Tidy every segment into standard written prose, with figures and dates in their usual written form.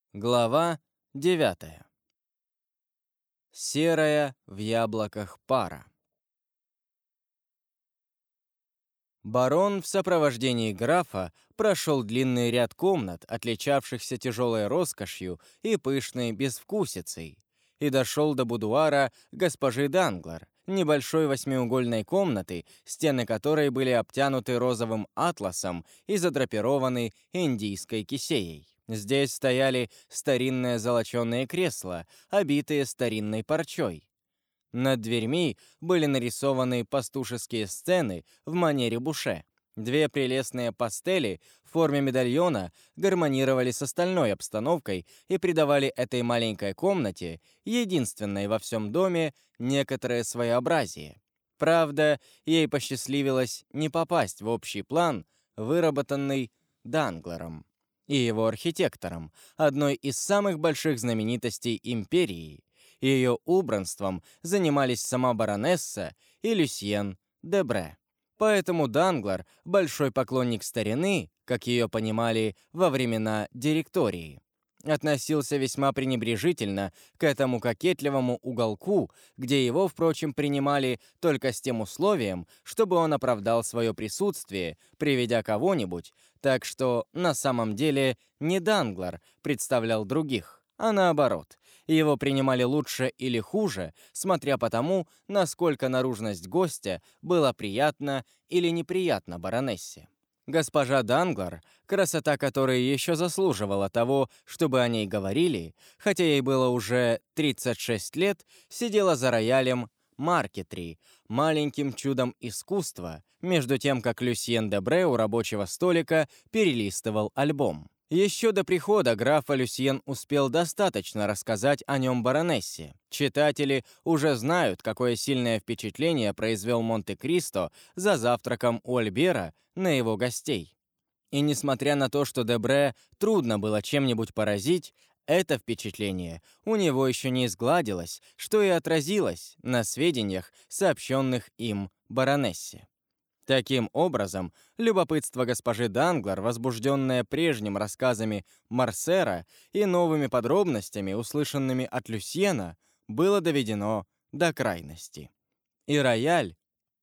Глава 9. Серая в яблоках пара. Барон в сопровождении графа прошел длинный ряд комнат, отличавшихся тяжелой роскошью и пышной безвкусицей, и дошел до будуара госпожи Данглар, небольшой восьмиугольной комнаты, стены которой были обтянуты розовым атласом и задрапированы индийской кисеей. Здесь стояли старинные золоченые кресла, обитые старинной парчой. Над дверьми были нарисованы пастушеские сцены в манере буше. Две прелестные пастели в форме медальона гармонировали с остальной обстановкой и придавали этой маленькой комнате, единственной во всем доме, некоторое своеобразие. Правда, ей посчастливилось не попасть в общий план, выработанный Дангларом и его архитектором, одной из самых больших знаменитостей империи. Ее убранством занимались сама баронесса и Люсьен Дебре. Поэтому Данглар, большой поклонник старины, как ее понимали во времена директории, относился весьма пренебрежительно к этому кокетливому уголку, где его, впрочем, принимали только с тем условием, чтобы он оправдал свое присутствие, приведя кого-нибудь, так что на самом деле не Данглар представлял других, а наоборот. Его принимали лучше или хуже, смотря по тому, насколько наружность гостя была приятна или неприятна баронессе. Госпожа Данглар, красота которой еще заслуживала того, чтобы о ней говорили, хотя ей было уже 36 лет, сидела за роялем маркетри, маленьким чудом искусства, между тем, как Люсьен Дебре у рабочего столика перелистывал альбом. Еще до прихода графа Люсьен успел достаточно рассказать о нем баронессе. Читатели уже знают, какое сильное впечатление произвел Монте-Кристо за завтраком у Альбера на его гостей. И несмотря на то, что Дебре трудно было чем-нибудь поразить, это впечатление у него еще не изгладилось, что и отразилось на сведениях, сообщенных им баронессе. Таким образом, любопытство госпожи Данглар, возбужденное прежним рассказами Марсера и новыми подробностями, услышанными от Люсьена, было доведено до крайности. И рояль,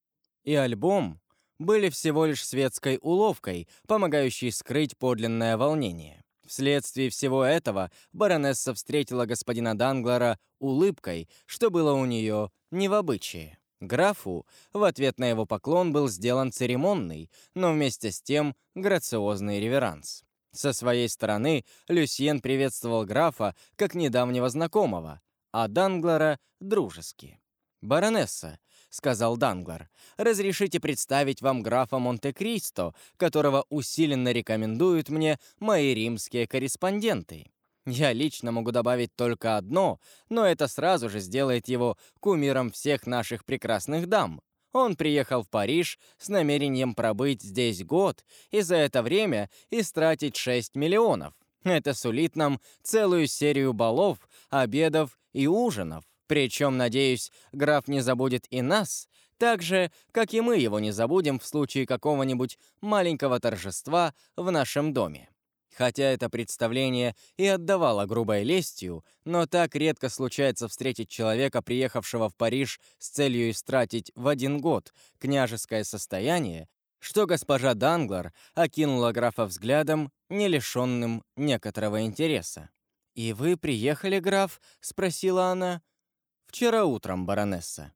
и альбом были всего лишь светской уловкой, помогающей скрыть подлинное волнение. Вследствие всего этого баронесса встретила господина Данглара улыбкой, что было у нее не в обычае. Графу в ответ на его поклон был сделан церемонный, но вместе с тем грациозный реверанс. Со своей стороны Люсьен приветствовал графа как недавнего знакомого, а Данглара — дружески. «Баронесса», — сказал Данглар, — «разрешите представить вам графа Монте-Кристо, которого усиленно рекомендуют мне мои римские корреспонденты. Я лично могу добавить только одно, но это сразу же сделает его кумиром всех наших прекрасных дам. Он приехал в Париж с намерением пробыть здесь год и за это время истратить 6 миллионов. Это сулит нам целую серию балов, обедов и ужинов. Причем, надеюсь, граф не забудет и нас, так же, как и мы его не забудем в случае какого-нибудь маленького торжества в нашем доме». Хотя это представление и отдавало грубой лестью, но так редко случается встретить человека, приехавшего в Париж с целью истратить в один год княжеское состояние, что госпожа Данглар окинула графа взглядом, не лишенным некоторого интереса. «И вы приехали, граф?» — спросила она. «Вчера утром, баронесса».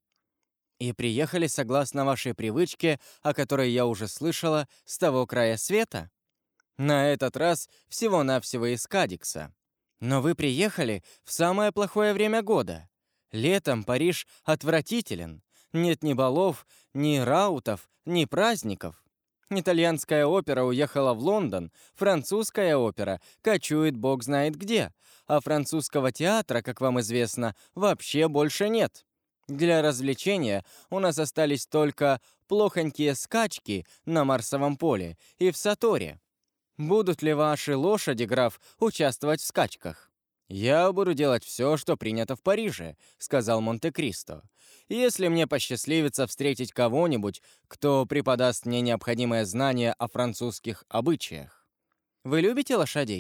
«И приехали согласно вашей привычке, о которой я уже слышала, с того края света?» «На этот раз всего-навсего из Кадикса. Но вы приехали в самое плохое время года. Летом Париж отвратителен. Нет ни балов, ни раутов, ни праздников. Итальянская опера уехала в Лондон, французская опера кочует бог знает где, а французского театра, как вам известно, вообще больше нет. Для развлечения у нас остались только плохонькие скачки на Марсовом поле и в Саторе. Будут ли ваши лошади, граф, участвовать в скачках?» «Я буду делать все, что принято в Париже», — сказал Монте-Кристо. «Если мне посчастливится встретить кого-нибудь, кто преподаст мне необходимое знание о французских обычаях». «Вы любите лошадей?»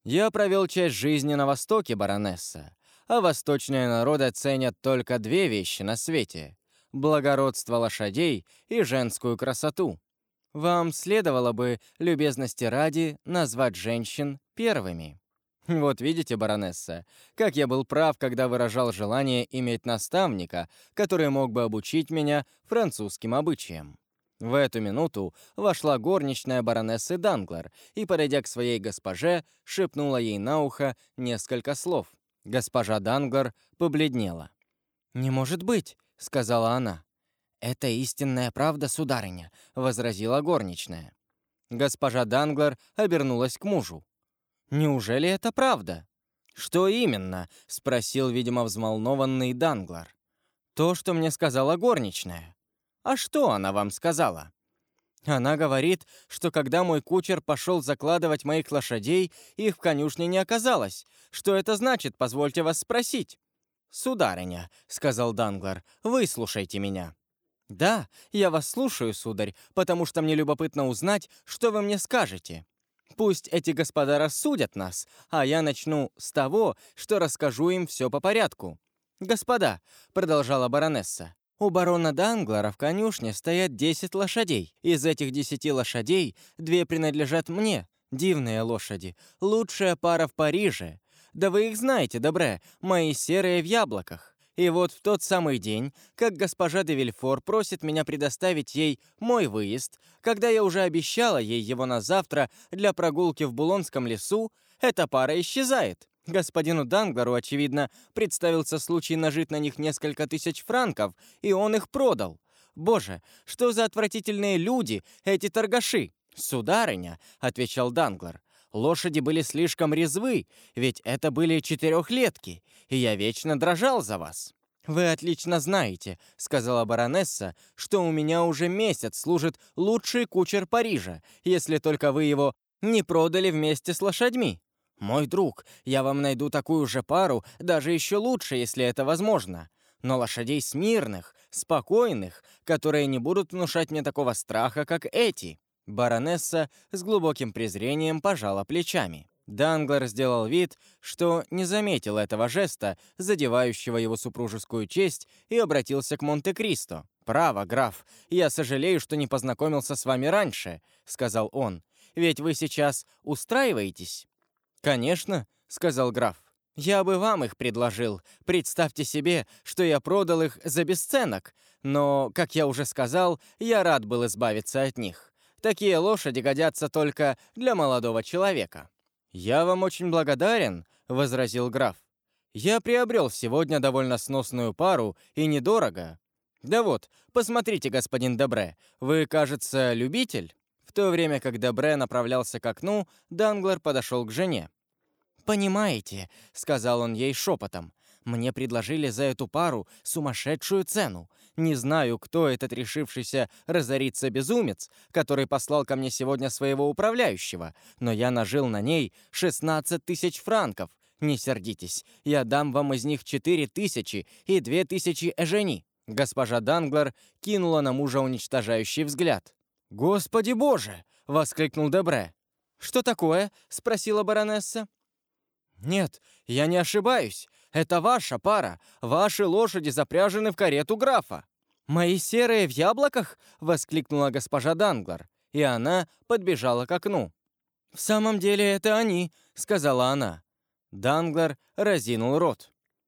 Я провел часть жизни на Востоке, баронесса, а восточные народы ценят только две вещи на свете — благородство лошадей и женскую красоту. Вам следовало бы, любезности ради, назвать женщин первыми. Вот видите, баронесса, как я был прав, когда выражал желание иметь наставника, который мог бы обучить меня французским обычаям. В эту минуту вошла горничная баронессы Данглар и, подойдя к своей госпоже, шепнула ей на ухо несколько слов. Госпожа Данглар побледнела. «Не может быть», — сказала она. «Это истинная правда, сударыня», — возразила горничная. Госпожа Данглар обернулась к мужу. «Неужели это правда?» «Что именно?» — спросил, видимо, взволнованный Данглар. «То, что мне сказала горничная». «А что она вам сказала?» «Она говорит, что когда мой кучер пошел закладывать моих лошадей, их в конюшне не оказалось. Что это значит, позвольте вас спросить?» «Сударыня», — сказал Данглар, — «выслушайте меня». «Да, я вас слушаю, сударь, потому что мне любопытно узнать, что вы мне скажете. Пусть эти господа рассудят нас, а я начну с того, что расскажу им все по порядку. Господа», — продолжала баронесса, — «у барона Данглара в конюшне стоят 10 лошадей. Из этих 10 лошадей 2 принадлежат мне. Дивные лошади, лучшая пара в Париже. Да вы их знаете, Дебре, мои серые в яблоках. И вот в тот самый день, как госпожа де Вильфор просит меня предоставить ей мой выезд, когда я уже обещала ей его на завтра для прогулки в Булонском лесу, эта пара исчезает. Господину Данглару, очевидно, представился случай нажить на них несколько тысяч франков, и он их продал. Боже, что за отвратительные люди эти торгаши! «Сударыня», — отвечал Данглар, — «лошади были слишком резвы, ведь это были 4-летки, и я вечно дрожал за вас». «Вы отлично знаете», — сказала баронесса, «что у меня уже месяц служит лучший кучер Парижа, если только вы его не продали вместе с лошадьми. Мой друг, я вам найду такую же пару, даже еще лучше, если это возможно. Но лошадей смирных, спокойных, которые не будут внушать мне такого страха, как эти». Баронесса с глубоким презрением пожала плечами. Данглар сделал вид, что не заметил этого жеста, задевающего его супружескую честь, и обратился к Монте-Кристо. «Право, граф, я сожалею, что не познакомился с вами раньше», — сказал он. «Ведь вы сейчас устраиваетесь?» «Конечно», — сказал граф. «Я бы вам их предложил. Представьте себе, что я продал их за бесценок. Но, как я уже сказал, я рад был избавиться от них. Такие лошади годятся только для молодого человека». «Я вам очень благодарен», — возразил граф. «Я приобрел сегодня довольно сносную пару и недорого. Да вот, посмотрите, господин Дебре, вы, кажется, любитель?» В то время как Дебре направлялся к окну, Данглар подошел к жене. «Понимаете», — сказал он ей шепотом, «мне предложили за эту пару сумасшедшую цену. Не знаю, кто этот решившийся разориться безумец, который послал ко мне сегодня своего управляющего, но я нажил на ней 16 тысяч франков. Не сердитесь, я дам вам из них 4 тысячи и 2 тысячи эжени». Госпожа Данглар кинула на мужа уничтожающий взгляд. «Господи боже!» — воскликнул Дебре. «Что такое?» — спросила баронесса. «Нет, я не ошибаюсь. Это ваша пара. Ваши лошади запряжены в карету графа». «Мои серые в яблоках?» — воскликнула госпожа Данглар, и она подбежала к окну. «В самом деле это они», — сказала она. Данглар разинул рот.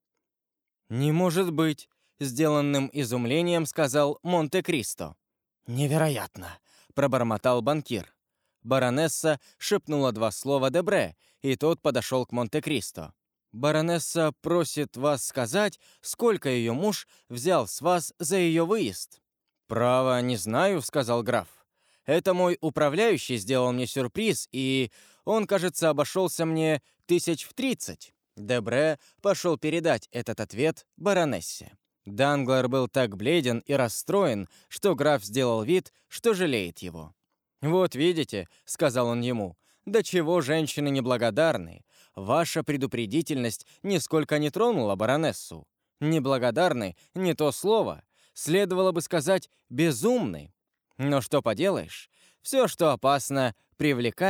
«Не может быть», — сделанным изумлением сказал Монте-Кристо. «Невероятно», — пробормотал банкир. Баронесса шепнула 2 слова Дебре, и тот подошел к Монте-Кристо. «Баронесса просит вас сказать, сколько ее муж взял с вас за ее выезд». «Право, не знаю», — сказал граф. «Это мой управляющий сделал мне сюрприз, и он, кажется, обошелся мне 30. Дебре пошел передать этот ответ баронессе. Данглар был так бледен и расстроен, что граф сделал вид, что жалеет его. «Вот видите», — сказал он ему, — «до чего женщины неблагодарны. Ваша предупредительность нисколько не тронула баронессу. Неблагодарны — не то слово. Следовало бы сказать «безумны». Но что поделаешь, все, что опасно, привлекает.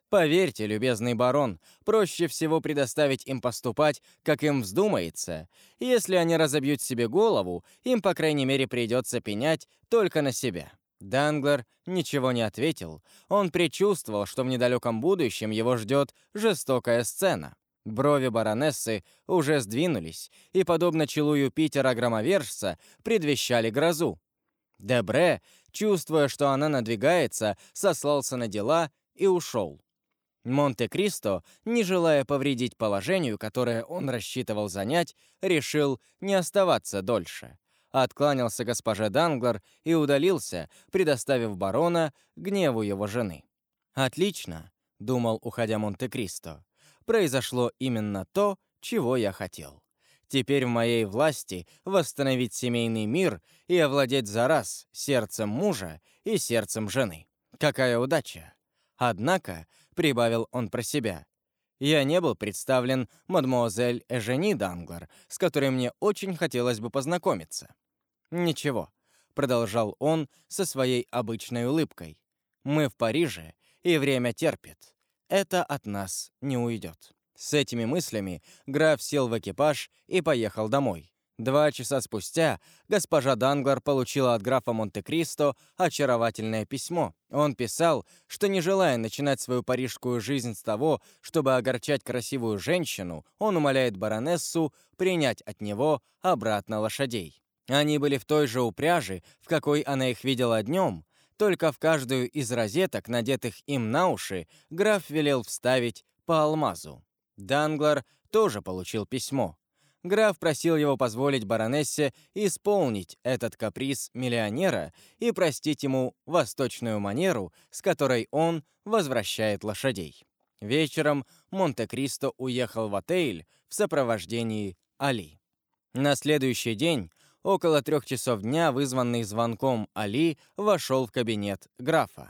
Поверьте, любезный барон, проще всего предоставить им поступать, как им вздумается. Если они разобьют себе голову, им, по крайней мере, придется пенять только на себя». Данглар ничего не ответил. Он предчувствовал, что в недалеком будущем его ждет жестокая сцена. Брови баронессы уже сдвинулись, и, подобно челу Юпитера-громовержца, предвещали грозу. Дебре, чувствуя, что она надвигается, сослался на дела и ушел. Монте-Кристо, не желая повредить положению, которое он рассчитывал занять, решил не оставаться дольше. Откланялся госпоже Данглар и удалился, предоставив барона гневу его жены. «Отлично», — думал, уходя Монте-Кристо, — «произошло именно то, чего я хотел. Теперь в моей власти восстановить семейный мир и овладеть за раз сердцем мужа и сердцем жены. Какая удача!» Однако, — прибавил он про себя, — я не был представлен мадемуазель Эжени Данглар, с которой мне очень хотелось бы познакомиться. «Ничего», — продолжал он со своей обычной улыбкой, — «мы в Париже, и время терпит. Это от нас не уйдет». С этими мыслями граф сел в экипаж и поехал домой. 2 часа спустя госпожа Данглар получила от графа Монте-Кристо очаровательное письмо. Он писал, что, не желая начинать свою парижскую жизнь с того, чтобы огорчать красивую женщину, он умоляет баронессу принять от него обратно лошадей. Они были в той же упряжи, в какой она их видела днем, только в каждую из розеток, надетых им на уши, граф велел вставить по алмазу. Данглар тоже получил письмо. Граф просил его позволить баронессе исполнить этот каприз миллионера и простить ему восточную манеру, с которой он возвращает лошадей. Вечером Монте-Кристо уехал в отель в сопровождении Али. На следующий день, около 3 часов дня, вызванный звонком Али вошел в кабинет графа.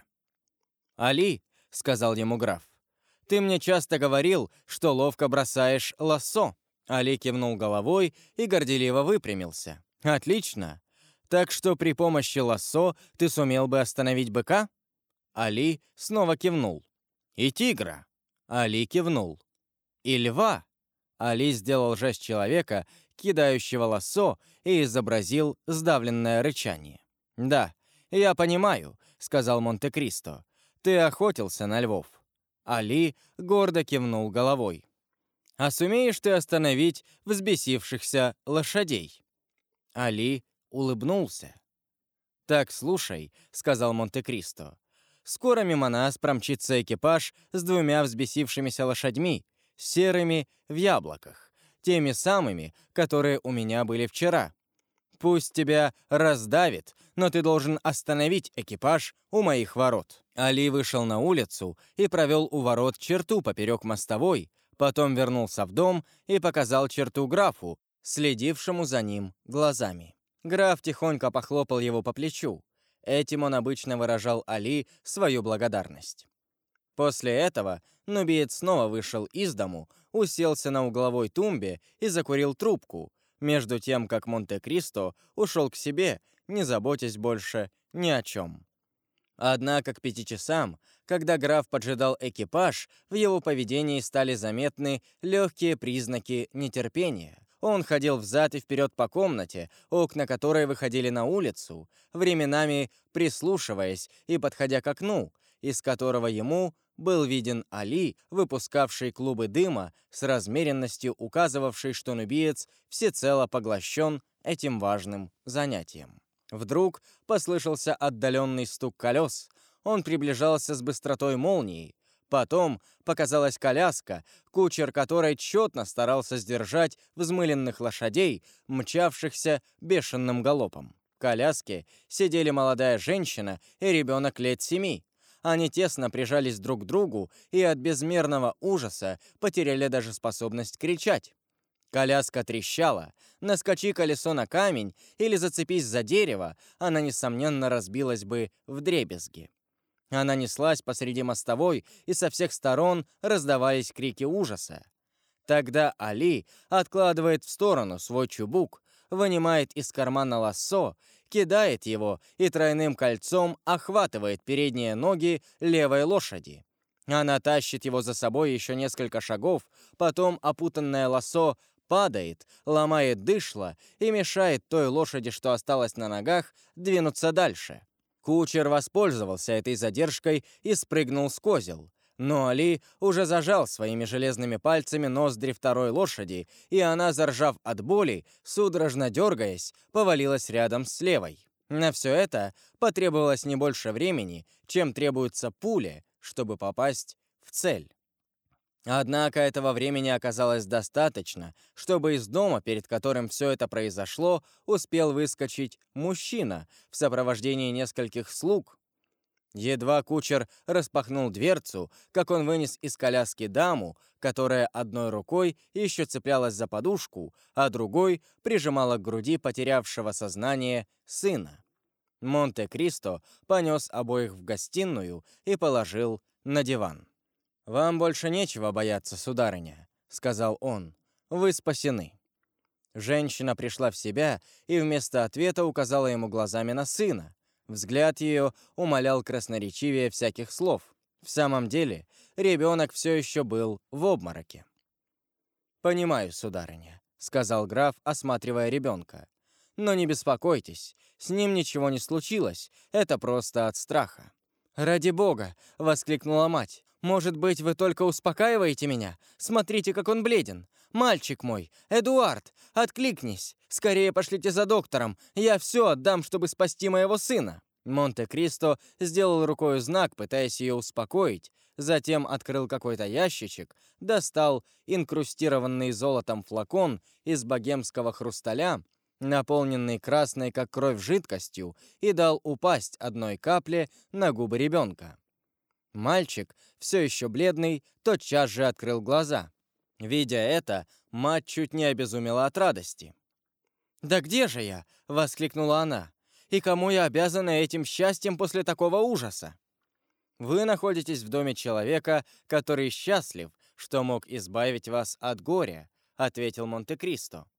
«Али», — сказал ему граф, — «ты мне часто говорил, что ловко бросаешь лассо». Али кивнул головой и горделиво выпрямился. «Отлично. Так что при помощи лассо ты сумел бы остановить быка?» Али снова кивнул. «И тигра?» Али кивнул. «И льва?» Али сделал жест человека, кидающего лассо, и изобразил сдавленное рычание. «Да, я понимаю», — сказал Монте-Кристо. «Ты охотился на львов». Али гордо кивнул головой. «А сумеешь ты остановить взбесившихся лошадей?» Али улыбнулся. «Так, слушай», — сказал Монте-Кристо. «Скоро мимо нас промчится экипаж с 2 взбесившимися лошадьми, серыми в яблоках, теми самыми, которые у меня были вчера. Пусть тебя раздавит, но ты должен остановить экипаж у моих ворот». Али вышел на улицу и провел у ворот черту поперек мостовой, потом вернулся в дом и показал черту графу, следившему за ним глазами. Граф тихонько похлопал его по плечу. Этим он обычно выражал Али свою благодарность. После этого нубиец снова вышел из дому, уселся на угловой тумбе и закурил трубку, между тем, как Монте-Кристо ушел к себе, не заботясь больше ни о чем. Однако к 5 часам, когда граф поджидал экипаж, в его поведении стали заметны легкие признаки нетерпения. Он ходил взад и вперед по комнате, окна которой выходили на улицу, временами прислушиваясь и подходя к окну, из которого ему был виден Али, выпускавший клубы дыма с размеренностью, указывавшей, что нубиец всецело поглощен этим важным занятием. Вдруг послышался отдаленный стук колес. Он приближался с быстротой молнии. Потом показалась коляска, кучер которой тщетно старался сдержать взмыленных лошадей, мчавшихся бешеным галопом. В коляске сидели молодая женщина и ребенок лет 7. Они тесно прижались друг к другу и от безмерного ужаса потеряли даже способность кричать. Коляска трещала. Наскочи колесо на камень или зацепись за дерево, она, несомненно, разбилась бы вдребезги. Она неслась посреди мостовой, и со всех сторон раздавались крики ужаса. Тогда Али откладывает в сторону свой чубук, вынимает из кармана лассо, кидает его и тройным кольцом охватывает передние ноги левой лошади. Она тащит его за собой еще несколько шагов, потом, опутанное лассо, падает, ломает дышло и мешает той лошади, что осталась на ногах, двинуться дальше. Кучер воспользовался этой задержкой и спрыгнул с козел. Но Али уже зажал своими железными пальцами ноздри второй лошади, и она, заржав от боли, судорожно дергаясь, повалилась рядом с левой. На все это потребовалось не больше времени, чем требуется пуле, чтобы попасть в цель. Однако этого времени оказалось достаточно, чтобы из дома, перед которым все это произошло, успел выскочить мужчина в сопровождении нескольких слуг. Едва кучер распахнул дверцу, как он вынес из коляски даму, которая одной рукой еще цеплялась за подушку, а другой прижимала к груди потерявшего сознание сына. Монте-Кристо понес обоих в гостиную и положил на диван. «Вам больше нечего бояться, сударыня», — сказал он. «Вы спасены». Женщина пришла в себя и вместо ответа указала ему глазами на сына. Взгляд ее умалял красноречивее всяких слов. В самом деле, ребенок все еще был в обмороке. «Понимаю, сударыня», — сказал граф, осматривая ребенка. «Но не беспокойтесь, с ним ничего не случилось, это просто от страха». «Ради бога!» — воскликнула мать. «Может быть, вы только успокаиваете меня? Смотрите, как он бледен! Мальчик мой, Эдуард, откликнись! Скорее пошлите за доктором! Я все отдам, чтобы спасти моего сына!» Монте-Кристо сделал рукой знак, пытаясь ее успокоить, затем открыл какой-то ящичек, достал инкрустированный золотом флакон из богемского хрусталя, наполненный красной, как кровь, жидкостью, и дал упасть одной капле на губы ребенка. Мальчик, все еще бледный, тотчас же открыл глаза. Видя это, мать чуть не обезумела от радости. «Да где же я?» — воскликнула она. «И кому я обязана этим счастьем после такого ужаса?» «Вы находитесь в доме человека, который счастлив, что мог избавить вас от горя», — ответил Монте-Кристо.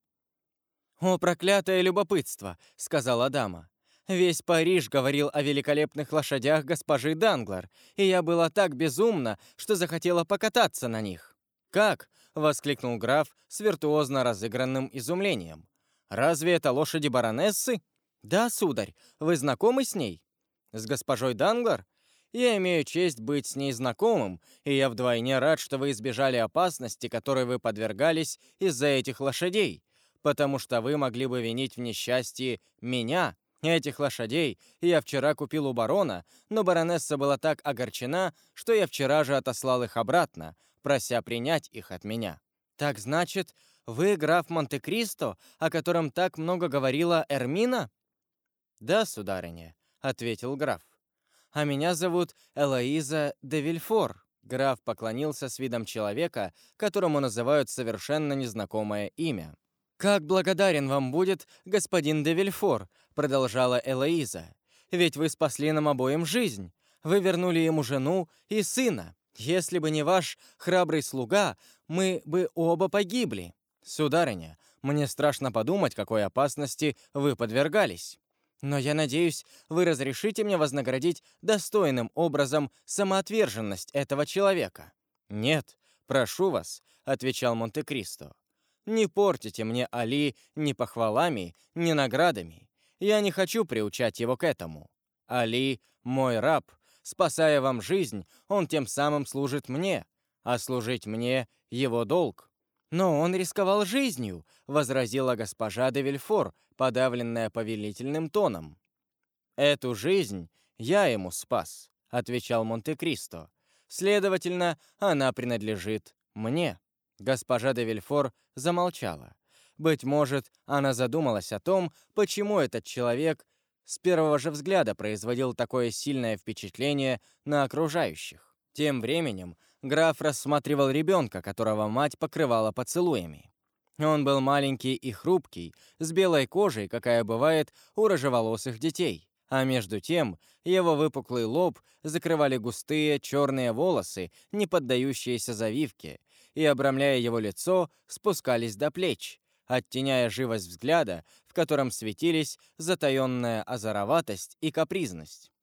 «О, проклятое любопытство!» — сказала дама. «Весь Париж говорил о великолепных лошадях госпожи Данглар, и я была так безумна, что захотела покататься на них». «Как?» — воскликнул граф с виртуозно разыгранным изумлением. «Разве это лошади баронессы?» «Да, сударь. Вы знакомы с ней?» «С госпожой Данглар? Я имею честь быть с ней знакомым, и я вдвойне рад, что вы избежали опасности, которой вы подвергались из-за этих лошадей, потому что вы могли бы винить в несчастье меня. Этих лошадей я вчера купил у барона, но баронесса была так огорчена, что я вчера же отослал их обратно, прося принять их от меня». «Так значит, вы граф Монте-Кристо, о котором так много говорила Эрмина?» «Да, сударыня», — ответил граф. «А меня зовут Элоиза де Вильфор». Граф поклонился с видом человека, которому называют совершенно незнакомое имя. «Как благодарен вам будет господин де Вильфор», — продолжала Элоиза. «Ведь вы спасли нам обоим жизнь. Вы вернули ему жену и сына. Если бы не ваш храбрый слуга, мы бы оба погибли. Сударыня, мне страшно подумать, какой опасности вы подвергались. Но я надеюсь, вы разрешите мне вознаградить достойным образом самоотверженность этого человека». «Нет, прошу вас», — отвечал Монте-Кристо. «Не портите мне Али ни похвалами, ни наградами. Я не хочу приучать его к этому. Али — мой раб. Спасая вам жизнь, он тем самым служит мне, а служить мне — его долг». «Но он рисковал жизнью», — возразила госпожа де Вильфор, подавленная повелительным тоном. «Эту жизнь я ему спас», — отвечал Монте-Кристо. «Следовательно, она принадлежит мне». Госпожа де Вильфор замолчала. Быть может, она задумалась о том, почему этот человек с первого же взгляда производил такое сильное впечатление на окружающих. Тем временем граф рассматривал ребенка, которого мать покрывала поцелуями. Он был маленький и хрупкий, с белой кожей, какая бывает у рыжеволосых детей. А между тем его выпуклый лоб закрывали густые черные волосы, не поддающиеся завивке, и, обрамляя его лицо, спускались до плеч, оттеняя живость взгляда, в котором светились затаенная озороватость и капризность.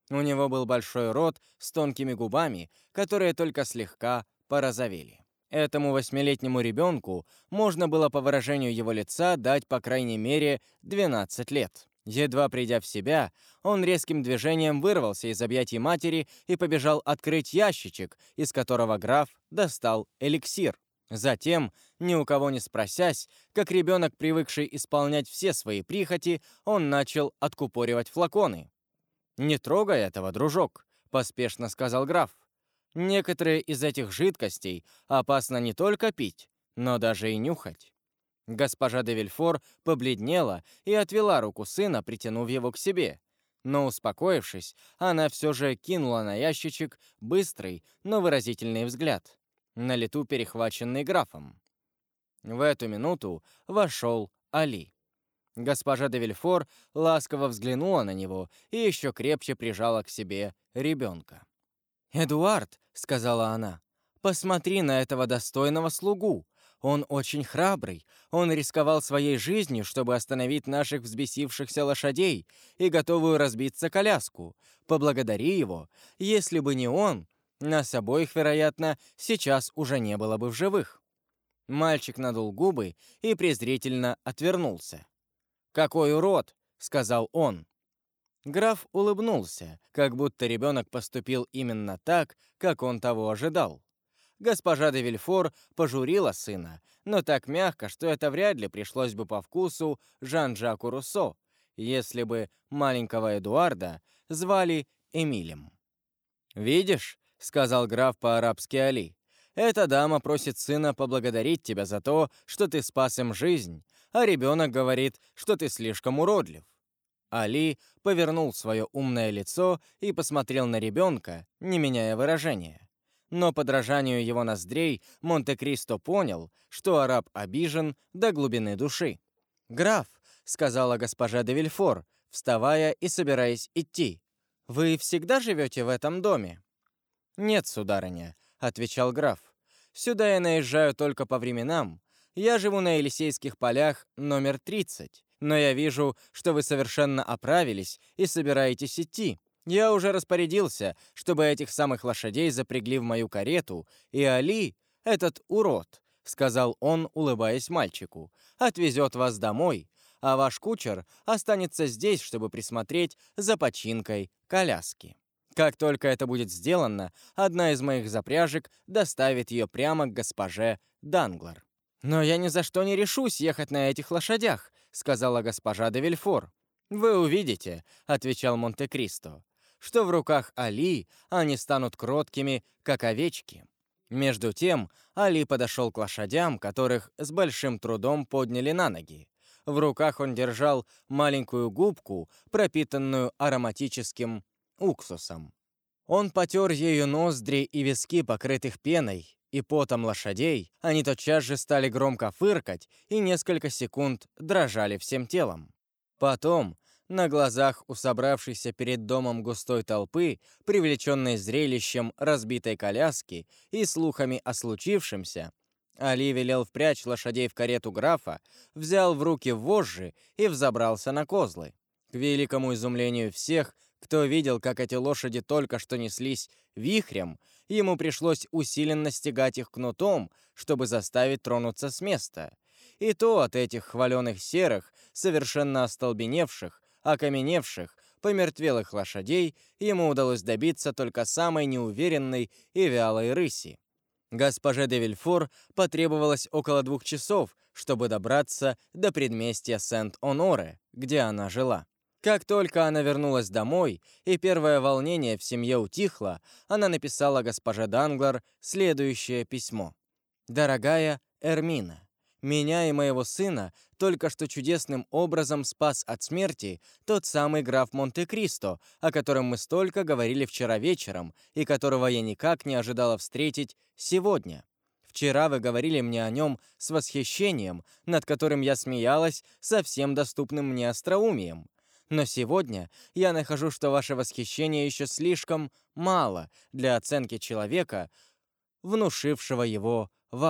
У него был большой рот с тонкими губами, которые только слегка порозовели. Этому 8-летнему ребенку можно было по выражению его лица дать по крайней мере 12 лет. Едва придя в себя, он резким движением вырвался из объятий матери и побежал открыть ящичек, из которого граф достал эликсир. Затем, ни у кого не спросясь, как ребенок, привыкший исполнять все свои прихоти, он начал откупоривать флаконы. «Не трогай этого, дружок», — поспешно сказал граф. «Некоторые из этих жидкостей опасно не только пить, но даже и нюхать». Госпожа де Вильфор побледнела и отвела руку сына, притянув его к себе. Но, успокоившись, она все же кинула на ящичек быстрый, но выразительный взгляд, на лету перехваченный графом. В эту минуту вошел Али. Госпожа де Вильфор ласково взглянула на него и еще крепче прижала к себе ребенка. «Эдуард», — сказала она, — «посмотри на этого достойного слугу. Он очень храбрый. Он рисковал своей жизнью, чтобы остановить наших взбесившихся лошадей и готовую разбиться коляску. Поблагодари его. Если бы не он, нас обоих, вероятно, сейчас уже не было бы в живых». Мальчик надул губы и презрительно отвернулся. «Какой урод!» — сказал он. Граф улыбнулся, как будто ребенок поступил именно так, как он того ожидал. Госпожа де Вильфор пожурила сына, но так мягко, что это вряд ли пришлось бы по вкусу Жан-Жаку Руссо, если бы маленького Эдуарда звали Эмилем. «Видишь», — сказал граф по-арабски Али, «эта дама просит сына поблагодарить тебя за то, что ты спас им жизнь, а ребенок говорит, что ты слишком уродлив». Али повернул свое умное лицо и посмотрел на ребенка, не меняя выражения. Но подражанию его ноздрей Монте-Кристо понял, что араб обижен до глубины души. «Граф», — сказала госпожа де Вильфор, вставая и собираясь идти, — «вы всегда живете в этом доме?» «Нет, сударыня», — отвечал граф. «Сюда я наезжаю только по временам. Я живу на Елисейских полях номер 30, но я вижу, что вы совершенно оправились и собираетесь идти. Я уже распорядился, чтобы этих самых лошадей запрягли в мою карету, и Али, этот урод, — сказал он, улыбаясь мальчику, — отвезет вас домой, а ваш кучер останется здесь, чтобы присмотреть за починкой коляски. Как только это будет сделано, одна из моих запряжек доставит ее прямо к госпоже Данглар». «Но я ни за что не решусь ехать на этих лошадях», — сказала госпожа де Вильфор. «Вы увидите», — отвечал Монте-Кристо, «что в руках Али они станут кроткими, как овечки». Между тем Али подошел к лошадям, которых с большим трудом подняли на ноги. В руках он держал маленькую губку, пропитанную ароматическим уксусом. Он потер ею ноздри и виски, покрытых пеной, и потом лошадей, они тотчас же стали громко фыркать и несколько секунд дрожали всем телом. Потом, на глазах у собравшейся перед домом густой толпы, привлеченной зрелищем разбитой коляски и слухами о случившемся, Али велел впрячь лошадей в карету графа, взял в руки вожжи и взобрался на козлы. К великому изумлению всех, кто видел, как эти лошади только что неслись вихрем, ему пришлось усиленно стегать их кнутом, чтобы заставить тронуться с места. И то от этих хваленых серых, совершенно остолбеневших, окаменевших, помертвелых лошадей ему удалось добиться только самой неуверенной и вялой рыси. Госпоже де Вильфор потребовалось около 2 часов, чтобы добраться до предместья Сент-Оноре, где она жила. Как только она вернулась домой, и первое волнение в семье утихло, она написала госпоже Данглар следующее письмо. «Дорогая Эрмина, меня и моего сына только что чудесным образом спас от смерти тот самый граф Монте-Кристо, о котором мы столько говорили вчера вечером и которого я никак не ожидала встретить сегодня. Вчера вы говорили мне о нем с восхищением, над которым я смеялась со всем доступным мне остроумием. Но сегодня я нахожу, что ваше восхищение еще слишком мало для оценки человека, внушившего его вам.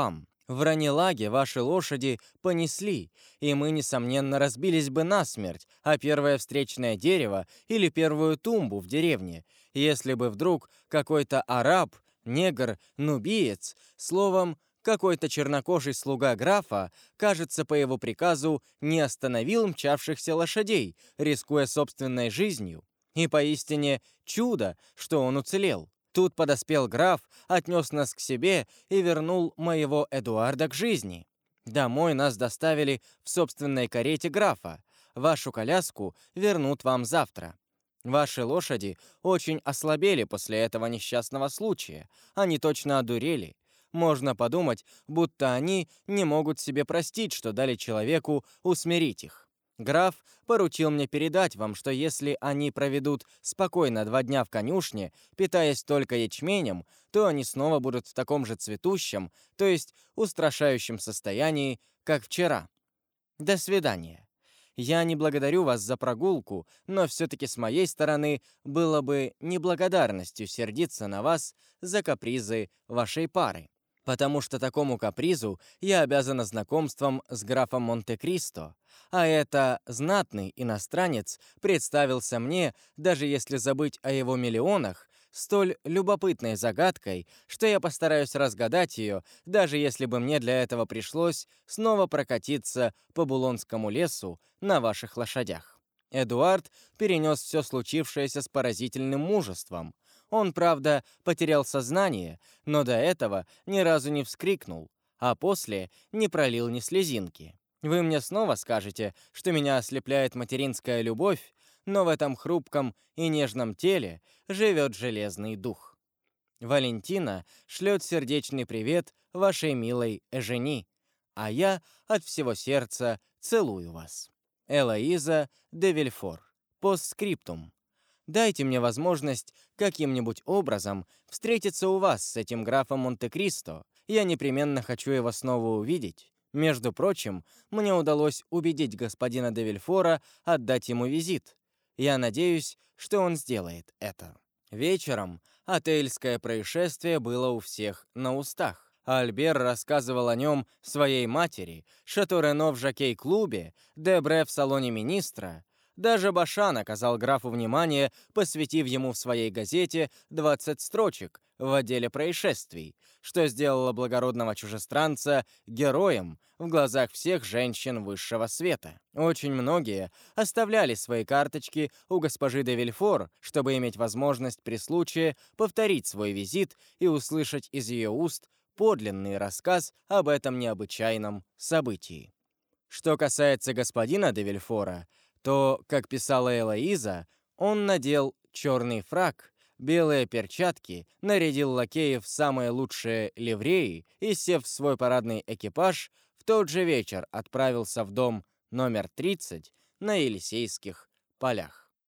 В Ранелаге ваши лошади понесли, и мы, несомненно, разбились бы насмерть, а первое встречное дерево или первую тумбу в деревне, если бы вдруг какой-то араб, негр, нубиец, словом, какой-то чернокожий слуга графа, кажется, по его приказу, не остановил мчавшихся лошадей, рискуя собственной жизнью. И поистине чудо, что он уцелел. Тут подоспел граф, отнес нас к себе и вернул моего Эдуарда к жизни. Домой нас доставили в собственной карете графа. Вашу коляску вернут вам завтра. Ваши лошади очень ослабели после этого несчастного случая. Они точно одурели. Можно подумать, будто они не могут себе простить, что дали человеку усмирить их. Граф поручил мне передать вам, что если они проведут спокойно 2 дня в конюшне, питаясь только ячменем, то они снова будут в таком же цветущем, то есть устрашающем состоянии, как вчера. До свидания. Я не благодарю вас за прогулку, но все-таки с моей стороны было бы неблагодарностью сердиться на вас за капризы вашей пары, потому что такому капризу я обязана знакомством с графом Монте-Кристо, а это знатный иностранец представился мне, даже если забыть о его миллионах, столь любопытной загадкой, что я постараюсь разгадать ее, даже если бы мне для этого пришлось снова прокатиться по Булонскому лесу на ваших лошадях. Эдуард перенес все случившееся с поразительным мужеством. Он, правда, потерял сознание, но до этого ни разу не вскрикнул, а после не пролил ни слезинки. Вы мне снова скажете, что меня ослепляет материнская любовь, но в этом хрупком и нежном теле живет железный дух. Валентина шлет сердечный привет вашей милой Эжени, а я от всего сердца целую вас. Элоиза де Вильфор. Постскриптум. Дайте мне возможность каким-нибудь образом встретиться у вас с этим графом Монте-Кристо. Я непременно хочу его снова увидеть. Между прочим, мне удалось убедить господина де Вильфора отдать ему визит. Я надеюсь, что он сделает это. Вечером отельское происшествие было у всех на устах. Альбер рассказывал о нем своей матери, Шато Рено в жокей-клубе, Дебре в салоне министра. Даже Башан оказал графу внимание, посвятив ему в своей газете 20 строчек в отделе происшествий, что сделало благородного чужестранца героем в глазах всех женщин высшего света. Очень многие оставляли свои карточки у госпожи де Вильфор, чтобы иметь возможность при случае повторить свой визит и услышать из ее уст подлинный рассказ об этом необычайном событии. Что касается господина де Вильфора, то, как писала Элоиза, он надел черный фрак, белые перчатки, нарядил лакеев в самые лучшие ливреи и, сев в свой парадный экипаж, в тот же вечер отправился в дом номер 30 на Елисейских полях.